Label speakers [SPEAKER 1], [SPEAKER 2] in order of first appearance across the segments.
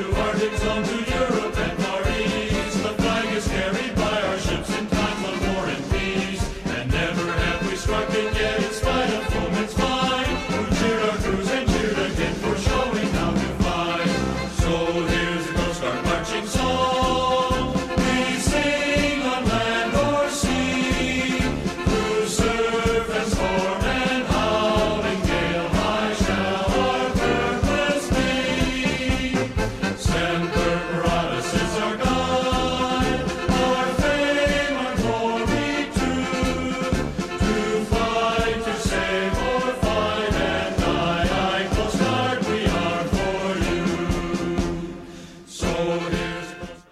[SPEAKER 1] to Arctic zone to Europe and Far East. The flag is carried by our ships in times of war and peace. And never have we struck it yet in spite of foeman's might, who cheered our crews and cheered again for showing how to fight. So here's the Coast Guard marching song. We sing on land or sea, through surf and storm and howling gale. High shall our purpose be. Semper Paratus is our guide, our fame, our glory too. To fight, to save, or fight and die. Aye, Coast Guard, we are for you. So here's the Coast Guard.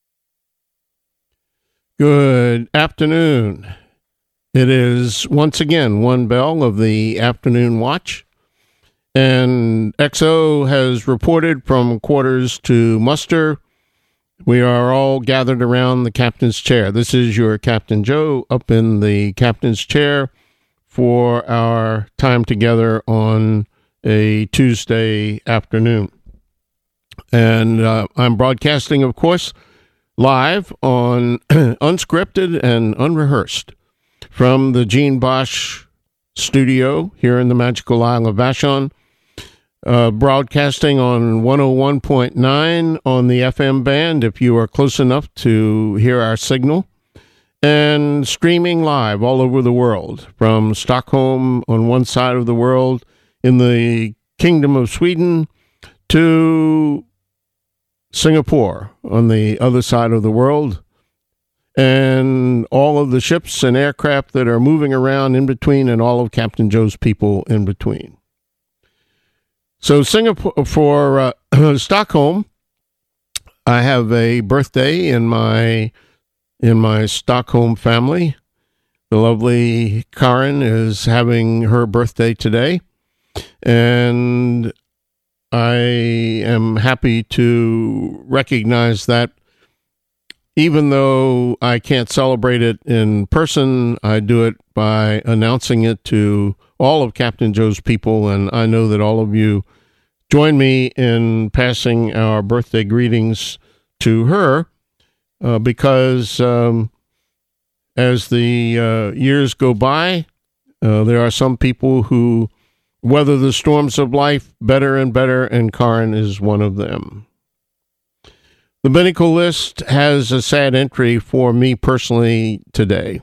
[SPEAKER 2] Good afternoon. It is once again one bell of the afternoon watch, and XO has reported from quarters to muster. We are all gathered around the captain's chair. This is your Captain Joe up in the captain's chair for our time together on a Tuesday afternoon. And I'm broadcasting, of course, live on unscripted and unrehearsed from the Gene Bosch studio here in the magical Isle of Vashon, broadcasting on 101.9 on the FM band if you are close enough to hear our signal, and streaming live all over the world from Stockholm on one side of the world in the Kingdom of Sweden to Singapore on the other side of the world, and all of the ships and aircraft that are moving around in between, and all of Captain Joe's people in between. So Singapore, for Stockholm, I have a birthday in my Stockholm family. The lovely Karen is having her birthday today, and I am happy to recognize that even though I can't celebrate it in person, I do it by announcing it to all of Captain Joe's people, and I know that all of you join me in passing our birthday greetings to her, because as the years go by, there are some people who weather the storms of life better and better, and Karen is one of them. The medical list has a sad entry for me personally today,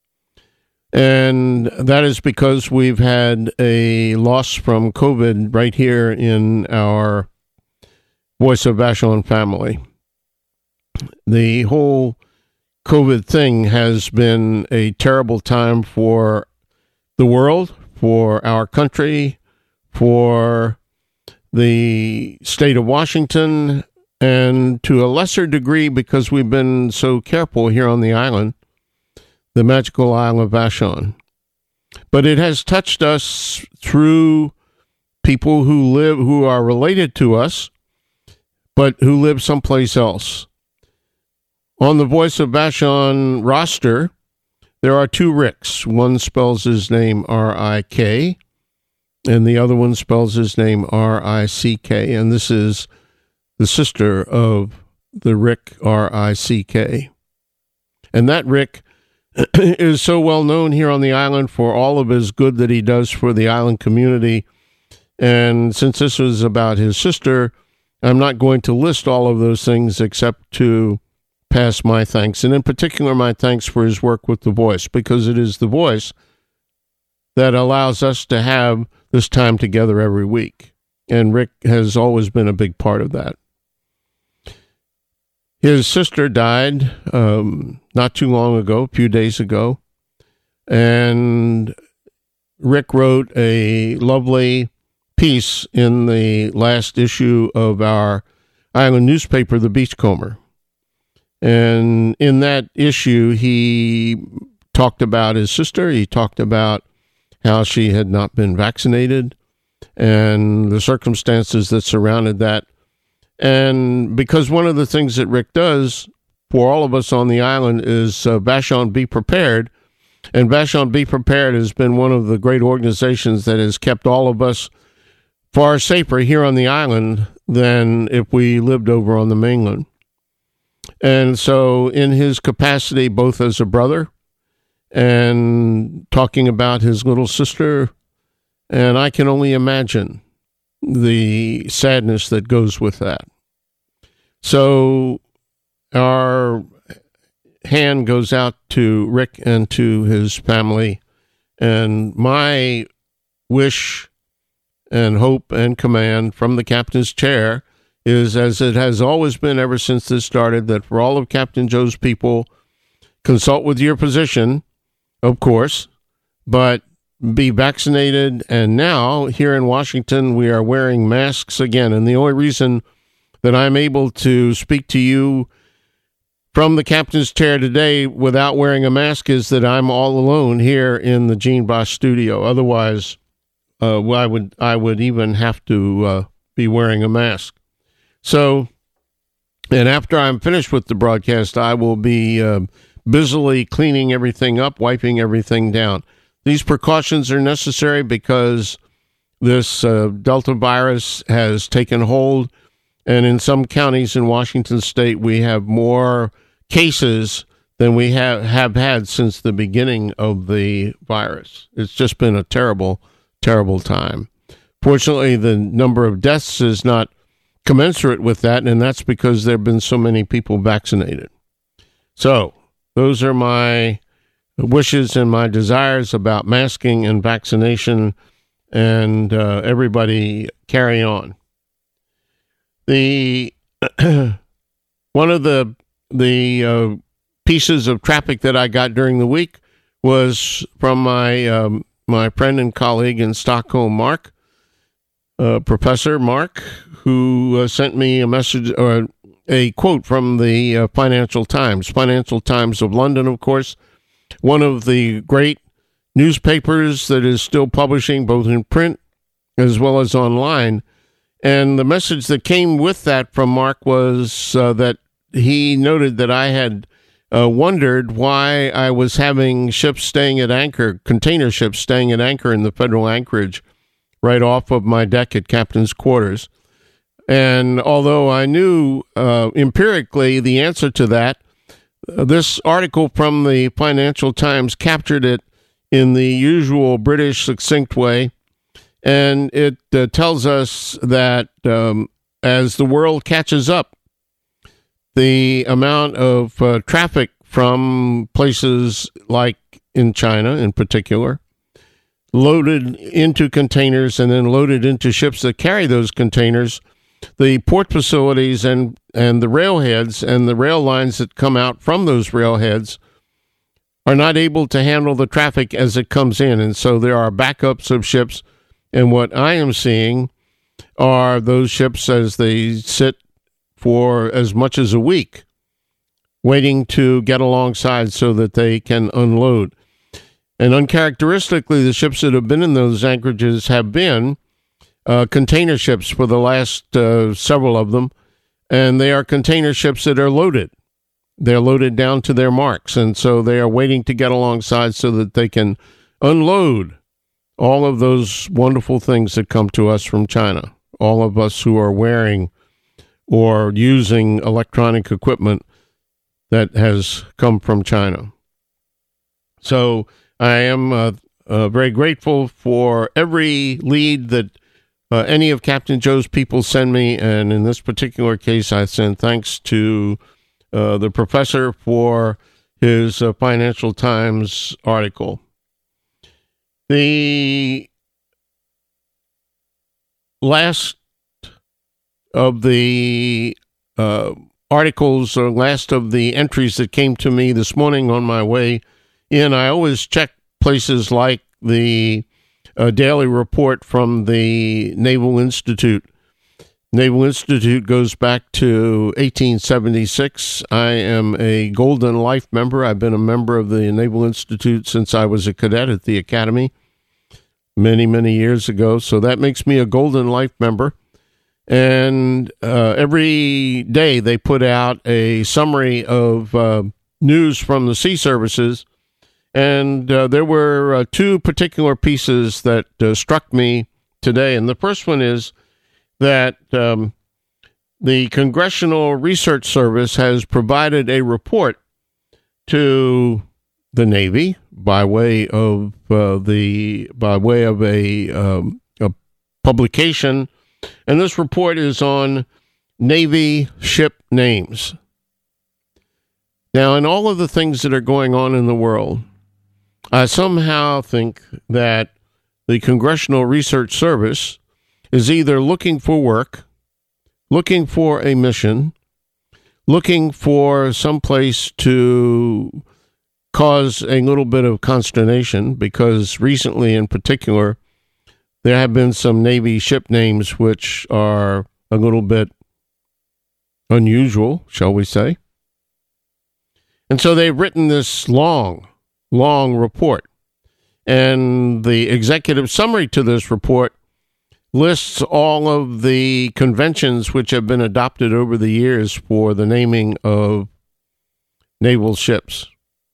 [SPEAKER 2] and that is because we've had a loss from COVID right here in our Voice of Vashon family. The whole COVID thing has been a terrible time for the world, for our country, for the state of Washington, and to a lesser degree, because we've been so careful here on the island, the magical Isle of Vashon. But it has touched us through people who are related to us, but who live someplace else. On the Voice of Vashon roster, there are two Ricks. One spells his name R-I-K, and the other one spells his name R-I-C-K, and this is the sister of the Rick R-I-C-K. And that Rick is so well known here on the island for all of his good that he does for the island community. And since this was about his sister, I'm not going to list all of those things except to pass my thanks, and in particular my thanks for his work with The Voice, because it is The Voice that allows us to have this time together every week. And Rick has always been a big part of that. His sister died not too long ago, a few days ago, and Rick wrote a lovely piece in the last issue of our island newspaper, The Beachcomber. And in that issue, he talked about his sister. He talked about how she had not been vaccinated and the circumstances that surrounded that. And because one of the things that Rick does for all of us on the island is Vashon Be Prepared. And Vashon Be Prepared has been one of the great organizations that has kept all of us far safer here on the island than if we lived over on the mainland. And so in his capacity, both as a brother and talking about his little sister, and I can only imagine the sadness that goes with that. So our hand goes out to Rick and to his family, and my wish and hope and command from the captain's chair is, as it has always been ever since this started, that for all of Captain Joe's people, consult with your physician, of course, but be vaccinated. And now here in Washington, we are wearing masks again. And the only reason that I'm able to speak to you from the captain's chair today without wearing a mask is that I'm all alone here in the Gene Bosch studio. Otherwise, I would even have to be wearing a mask. So, and after I'm finished with the broadcast, I will be busily cleaning everything up, wiping everything down. These precautions are necessary because this Delta virus has taken hold, and in some counties in Washington state, we have more cases than we have had since the beginning of the virus. It's just been a terrible, terrible time. Fortunately, the number of deaths is not commensurate with that, and that's because there have been so many people vaccinated. So those are my wishes and my desires about masking and vaccination, and everybody carry on. The one of the pieces of traffic that I got during the week was from my my friend and colleague in Stockholm, Mark, Professor Mark, who sent me a message or a quote from the Financial Times of London, of course, one of the great newspapers that is still publishing both in print as well as online. And the message that came with that from Mark was that he noted that I had wondered why I was having ships staying at anchor, container ships staying at anchor in the federal anchorage right off of my deck at captain's quarters. And although I knew empirically the answer to that, this article from the Financial Times captured it in the usual British succinct way. And it tells us that as the world catches up, the amount of traffic from places like in China in particular, loaded into containers and then loaded into ships that carry those containers, the port facilities and the railheads and the rail lines that come out from those railheads are not able to handle the traffic as it comes in. And so there are backups of ships. And what I am seeing are those ships as they sit for as much as a week, waiting to get alongside so that they can unload. And uncharacteristically, the ships that have been in those anchorages have been container ships for the last several of them, and they are container ships that are loaded. They're loaded down to their marks, and so they are waiting to get alongside so that they can unload all of those wonderful things that come to us from China, all of us who are wearing or using electronic equipment that has come from China. So I am very grateful for every lead that any of Captain Joe's people send me, and in this particular case, I send thanks to the professor for his Financial Times article. The last of the articles, or last of the entries that came to me this morning on my way in, I always check places like the daily report from the Naval Institute. Naval Institute goes back to 1876. I am a Golden Life member. I've been a member of the Naval Institute since I was a cadet at the Academy many, many years ago. So that makes me a Golden Life member. And every day they put out a summary of news from the sea services. And there were two particular pieces that struck me today. And the first one is that the Congressional Research Service has provided a report to the Navy by way of a publication, and this report is on Navy ship names. Now, in all of the things that are going on in the world, I somehow think that the Congressional Research Service is either looking for work, looking for a mission, looking for some place to cause a little bit of consternation, because recently in particular, there have been some Navy ship names which are a little bit unusual, shall we say. And so they've written this long report. And the executive summary to this report lists all of the conventions which have been adopted over the years for the naming of naval ships.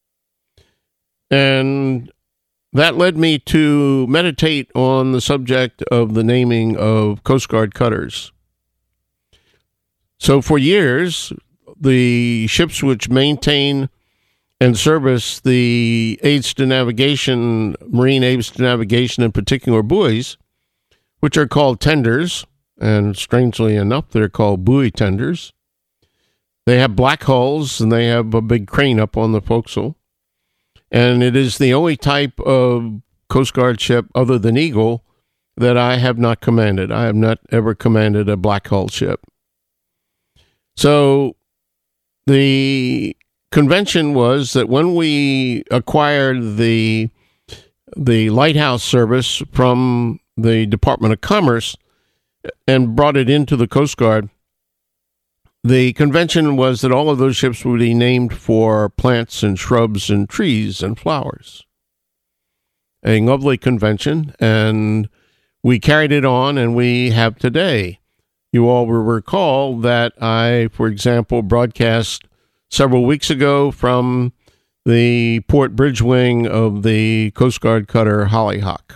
[SPEAKER 2] And that led me to meditate on the subject of the naming of Coast Guard cutters. So for years, the ships which maintain and service the aids to navigation, marine aids to navigation, in particular buoys, which are called tenders, and strangely enough, they're called buoy tenders. They have black hulls, and they have a big crane up on the forecastle. And it is the only type of Coast Guard ship, other than Eagle, that I have not commanded. I have not ever commanded a black hull ship. So the convention was that when we acquired the lighthouse service from the Department of Commerce and brought it into the Coast Guard, the convention was that all of those ships would be named for plants and shrubs and trees and flowers. A lovely convention, and we carried it on, and we have today. You all will recall that I, for example, broadcast several weeks ago from the port bridge wing of the Coast Guard cutter Hollyhock.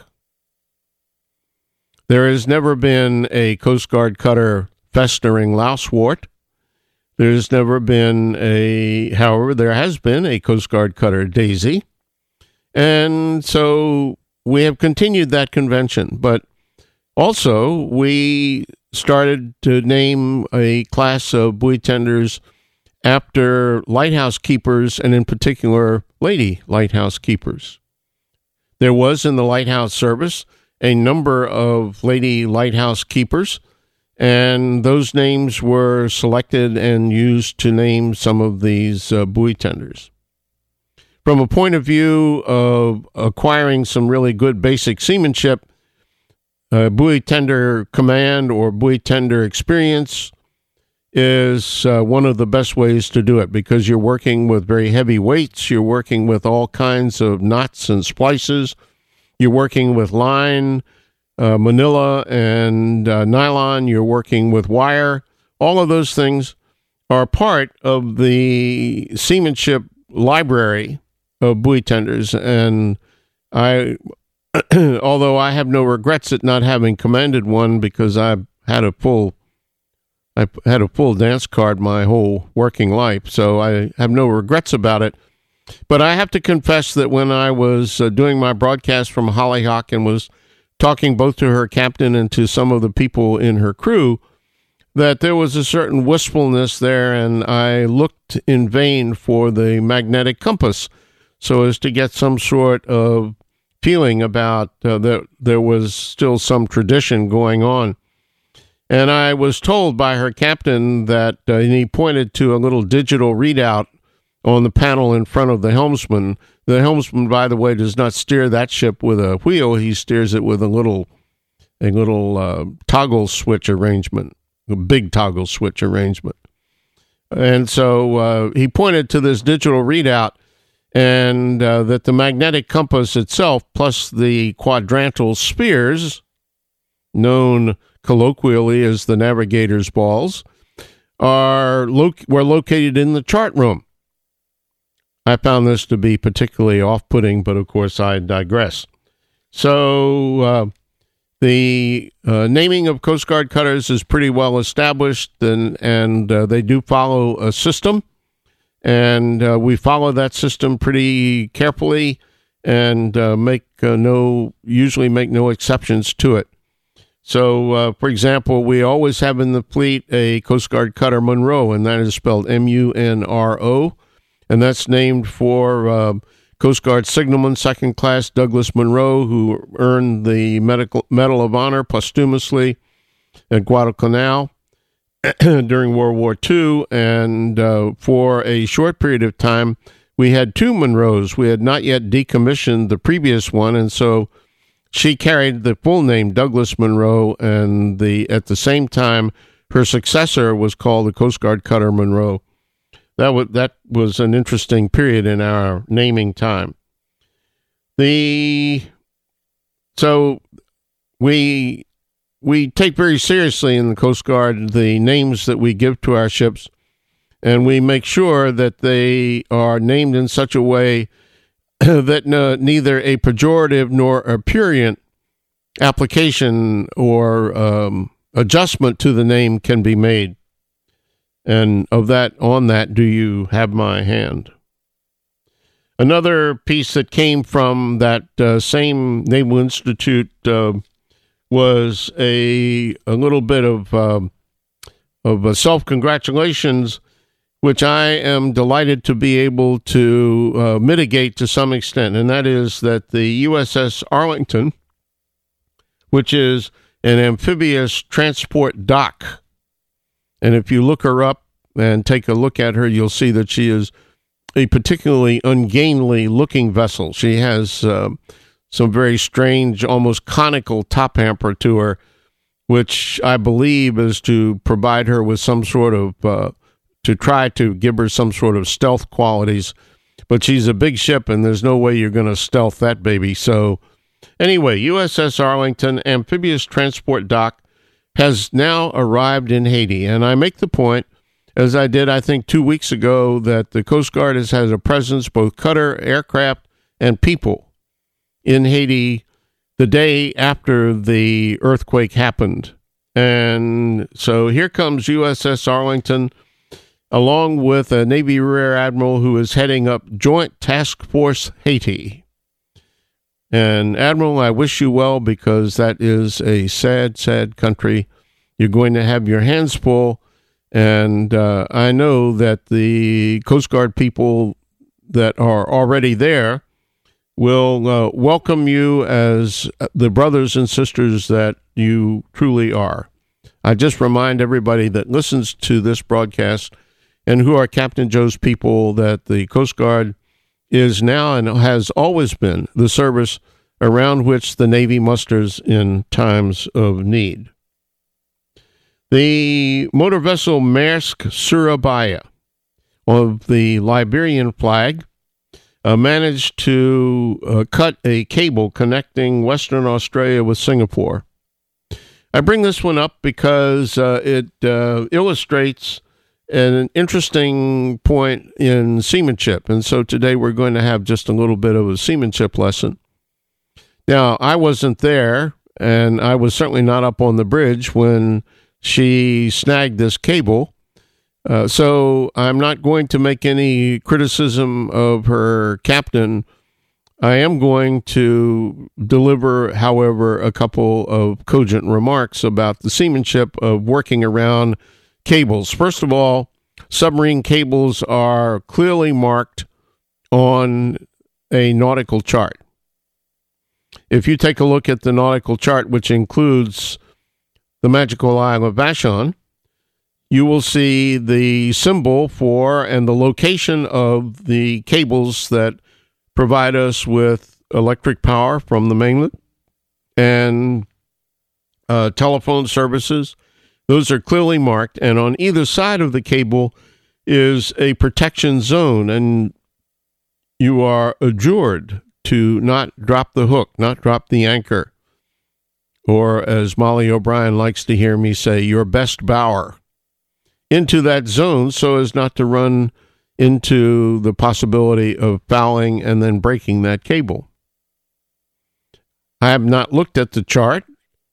[SPEAKER 2] There has never been a Coast Guard cutter festering lousewort. There's never been however, there has been a Coast Guard cutter Daisy. And so we have continued that convention. But also, we started to name a class of buoy tenders after lighthouse keepers, and in particular, lady lighthouse keepers. There was in the lighthouse service a number of lady lighthouse keepers, and those names were selected and used to name some of these buoy tenders. From a point of view of acquiring some really good basic seamanship, buoy tender command or buoy tender experience is one of the best ways to do it, because you're working with very heavy weights, you're working with all kinds of knots and splices, you're working with line, manila, and nylon, you're working with wire. All of those things are part of the seamanship library of buoy tenders, and although I have no regrets at not having commanded one, because I had a full dance card my whole working life, so I have no regrets about it. But I have to confess that when I was doing my broadcast from Hollyhock and was talking both to her captain and to some of the people in her crew, that there was a certain wistfulness there, and I looked in vain for the magnetic compass so as to get some sort of feeling about that there was still some tradition going on. And I was told by her captain that, and he pointed to a little digital readout on the panel in front of the helmsman. The helmsman, by the way, does not steer that ship with a wheel. He steers it with a little toggle switch arrangement, a big toggle switch arrangement. And so he pointed to this digital readout, and that the magnetic compass itself, plus the quadrantal spheres, known colloquially as the navigator's balls, were located in the chart room. I found this to be particularly off-putting, but of course I digress. So The naming of Coast Guard cutters is pretty well established, and they do follow a system, and we follow that system pretty carefully and usually make no exceptions to it. So, for example, we always have in the fleet a Coast Guard cutter Monroe, and that is spelled M-U-N-R-O, and that's named for Coast Guard Signalman Second Class Douglas Monroe, who earned the Medal of Honor posthumously at Guadalcanal during World War II. And for a short period of time, we had two Monroes. We had not yet decommissioned the previous one, and so she carried the full name Douglas Monroe, and at the same time, her successor was called the Coast Guard cutter Monroe. That was an interesting period in our naming time. So we take very seriously in the Coast Guard the names that we give to our ships, and we make sure that they are named in such a way that neither a pejorative nor a prurient application or adjustment to the name can be made. And on that, do you have my hand? Another piece that came from that same Naval Institute was a little bit of self-congratulations, which I am delighted to be able to mitigate to some extent, and that is that the USS Arlington, which is an amphibious transport dock, and if you look her up and take a look at her, you'll see that she is a particularly ungainly looking vessel. She has some very strange, almost conical top hamper to her, which I believe is to provide her with some sort of, to try to give her some sort of stealth qualities. But she's a big ship, and there's no way you're going to stealth that baby. So anyway, USS Arlington, amphibious transport dock, has now arrived in Haiti. And I make the point, as I did, I think, 2 weeks ago, that the Coast Guard has a presence, both cutter, aircraft, and people, in Haiti the day after the earthquake happened. And so here comes USS Arlington, along with a Navy Rear Admiral who is heading up Joint Task Force Haiti. And Admiral, I wish you well, because that is a sad, sad country. You're going to have your hands full, and I know that the Coast Guard people that are already there will welcome you as the brothers and sisters that you truly are. I just remind everybody that listens to this broadcast and who are Captain Joe's people that the Coast Guard is now and has always been the service around which the Navy musters in times of need. The motor vessel Maersk Surabaya of the Liberian flag managed to cut a cable connecting Western Australia with Singapore. I bring this one up because it illustrates an interesting point in seamanship. And so today we're going to have just a little bit of a seamanship lesson. Now, I wasn't there, and I was certainly not up on the bridge when she snagged this cable. So I'm not going to make any criticism of her captain. I am going to deliver, however, a couple of cogent remarks about the seamanship of working around cables. First of all, submarine cables are clearly marked on a nautical chart. If you take a look at the nautical chart, which includes the magical Isle of Vashon, you will see the symbol for and the location of the cables that provide us with electric power from the mainland and telephone services. Those are clearly marked, and on either side of the cable is a protection zone, and you are adjured to not drop the hook, not drop the anchor, or as Molly O'Brien likes to hear me say, your best bower, into that zone so as not to run into the possibility of fouling and then breaking that cable. I have not looked at the chart,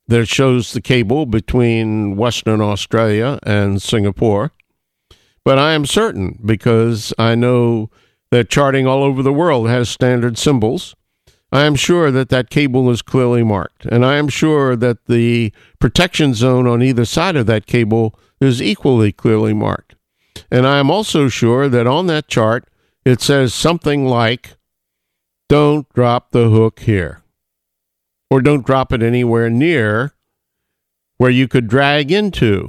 [SPEAKER 2] that shows the cable between Western Australia and Singapore. But I am certain, because I know that charting all over the world has standard symbols, I am sure that that cable is clearly marked. And I am sure that the protection zone on either side of that cable is equally clearly marked. And I am also sure that on that chart, it says something like, don't drop the hook here, or don't drop it anywhere near where you could drag into.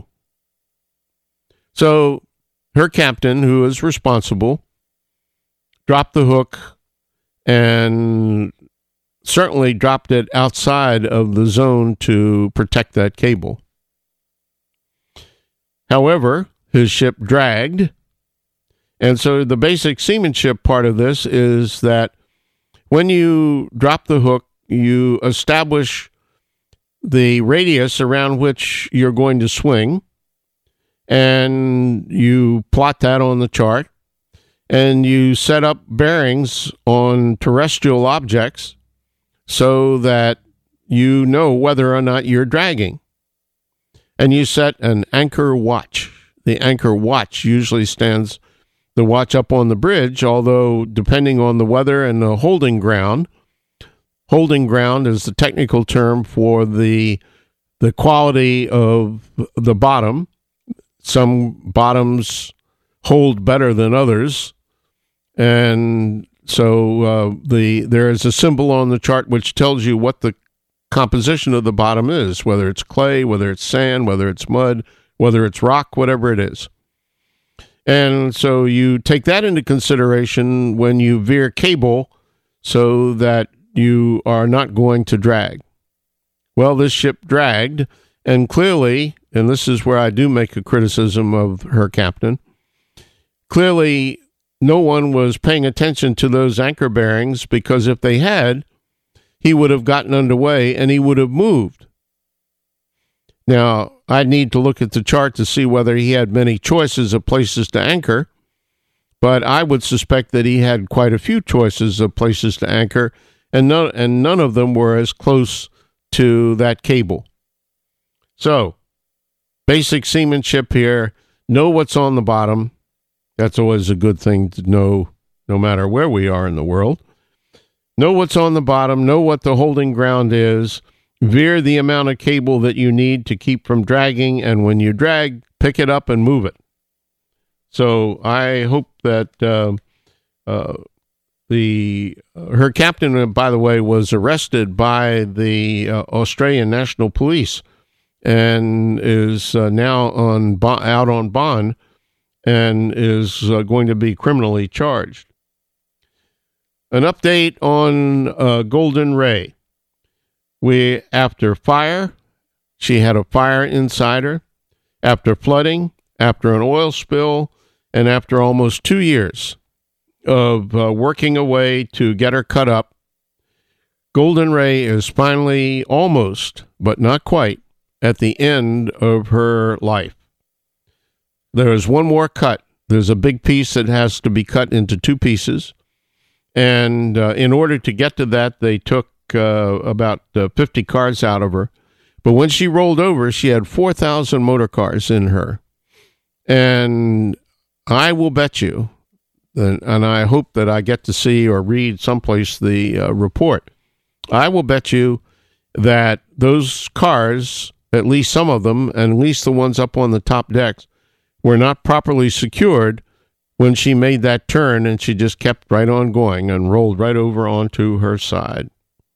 [SPEAKER 2] So her captain, who is responsible, dropped the hook and certainly dropped it outside of the zone to protect that cable. However, his ship dragged, and so the basic seamanship part of this is that when you drop the hook, you establish the radius around which you're going to swing, and you plot that on the chart, and you set up bearings on terrestrial objects so that you know whether or not you're dragging. And you set an anchor watch. The anchor watch usually stands the watch up on the bridge, although depending on the weather and the holding ground is the technical term for the quality of the bottom. Some bottoms hold better than others, and so there is a symbol on the chart which tells you what the composition of the bottom is, whether it's clay, whether it's sand, whether it's mud, whether it's rock, whatever it is. And so you take that into consideration when you veer cable so that you are not going to drag. Well, this ship dragged, and clearly, and this is where I do make a criticism of her captain, clearly no one was paying attention to those anchor bearings, because if they had, he would have gotten underway and he would have moved. Now, I'd need to look at the chart to see whether he had many choices of places to anchor, but I would suspect that he had quite a few choices of places to anchor, and none of them were as close to that cable. So, basic seamanship here, know what's on the bottom. That's always a good thing to know, no matter where we are in the world. Know what's on the bottom, know what the holding ground is, veer the amount of cable that you need to keep from dragging, and when you drag, pick it up and move it. So I hope that her captain, by the way, was arrested by the Australian National Police and is now out on bond and is going to be criminally charged. An update on Golden Ray. After fire, she had a fire inside her. After flooding, after an oil spill, and after almost 2 years of working away to get her cut up, Golden Ray is finally almost, but not quite, at the end of her life. There is one more cut. There's a big piece that has to be cut into 2 pieces. And in order to get to that, they took about 50 cars out of her. But when she rolled over, she had 4,000 motor cars in her. And I will bet you, and I hope that I get to see or read someplace the report, I will bet you that those cars, at least some of them, and at least the ones up on the top decks, were not properly secured when she made that turn, and she just kept right on going and rolled right over onto her side.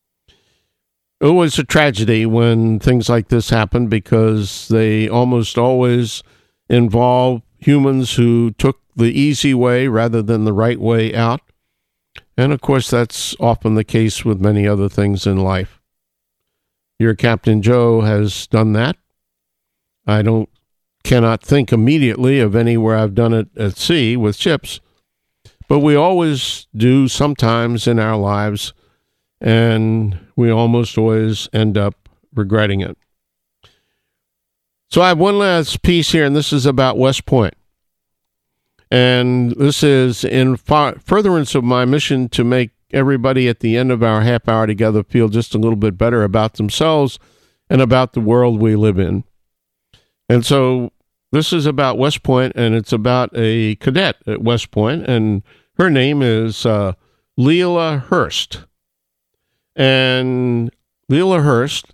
[SPEAKER 2] It was a tragedy when things like this happen, because they almost always involve humans who took the easy way rather than the right way out. And of course, that's often the case with many other things in life. Your Captain Joe has done that. I cannot think immediately of anywhere I've done it at sea with ships, but we always do sometimes in our lives, and we almost always end up regretting it. So I have one last piece here, and this is about West Point. And this is in furtherance of my mission to make everybody at the end of our half hour together feel just a little bit better about themselves and about the world we live in. And so this is about West Point, and it's about a cadet at West Point, and her name is Leela Hurst. And Leela Hurst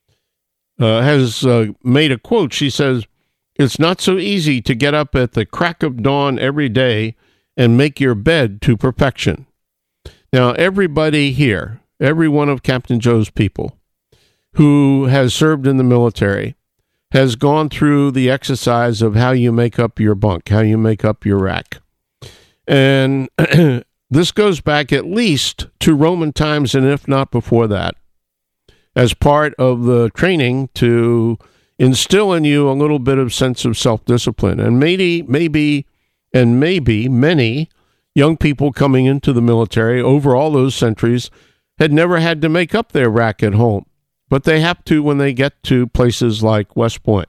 [SPEAKER 2] has made a quote. She says, "It's not so easy to get up at the crack of dawn every day and make your bed to perfection." Now, everybody here, every one of Captain Joe's people who has served in the military has gone through the exercise of how you make up your bunk, how you make up your rack. And this goes back at least to Roman times, and if not before that, as part of the training to instill in you a little bit of sense of self-discipline. And maybe many young people coming into the military over all those centuries had never had to make up their rack at home, but they have to when they get to places like West Point.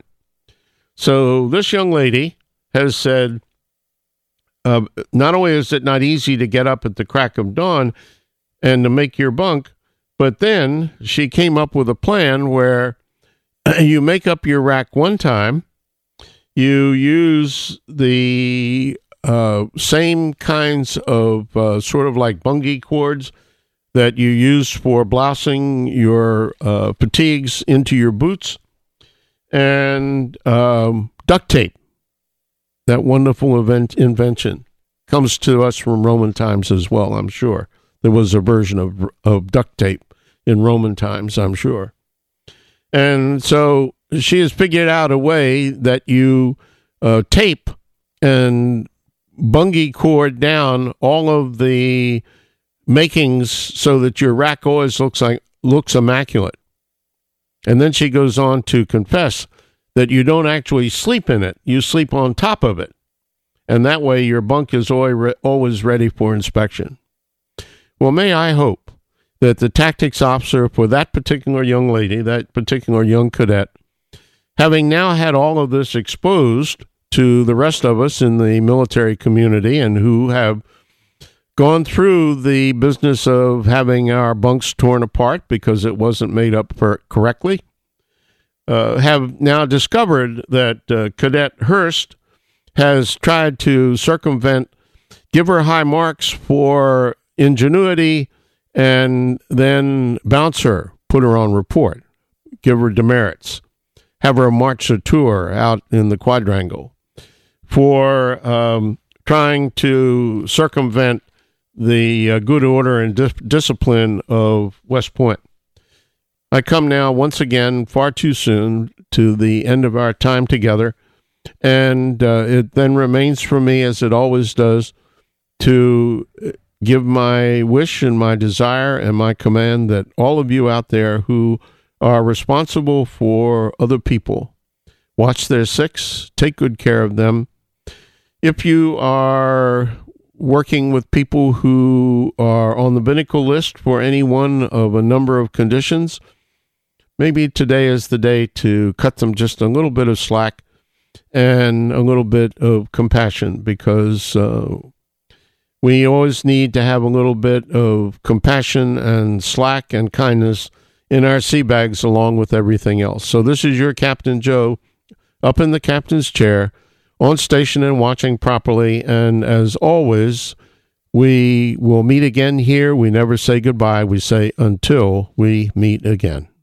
[SPEAKER 2] So this young lady has said, not only is it not easy to get up at the crack of dawn and to make your bunk, but then she came up with a plan where you make up your rack one time, you use the same kinds of sort of like bungee cords that you use for blousing your fatigues into your boots, and duct tape. That wonderful invention comes to us from Roman times as well, I'm sure. There was a version of duct tape in Roman times, I'm sure. And so she has figured out a way that you tape and bungee cord down all of the makings so that your rack always looks immaculate. And then she goes on to confess that you don't actually sleep in it, you sleep on top of it. And that way your bunk is always ready for inspection. Well, may I hope that the tactics officer for that particular young lady, that particular young cadet, having now had all of this exposed to the rest of us in the military community and who have gone through the business of having our bunks torn apart because it wasn't made up correctly, have now discovered that Cadet Hurst has tried to circumvent, give her high marks for ingenuity, and then bounce her, put her on report, give her demerits, have her march a tour out in the quadrangle for trying to circumvent the good order and discipline of West Point. I come now once again far too soon to the end of our time together, and it then remains for me, as it always does, to give my wish and my desire and my command that all of you out there who are responsible for other people, watch their six, take good care of them. If you are working with people who are on the binnacle list for any one of a number of conditions, maybe today is the day to cut them just a little bit of slack and a little bit of compassion, because we always need to have a little bit of compassion and slack and kindness in our sea bags along with everything else. So this is your Captain Joe up in the captain's chair, on station and watching properly. And as always, we will meet again here. We never say goodbye. We say until we meet again.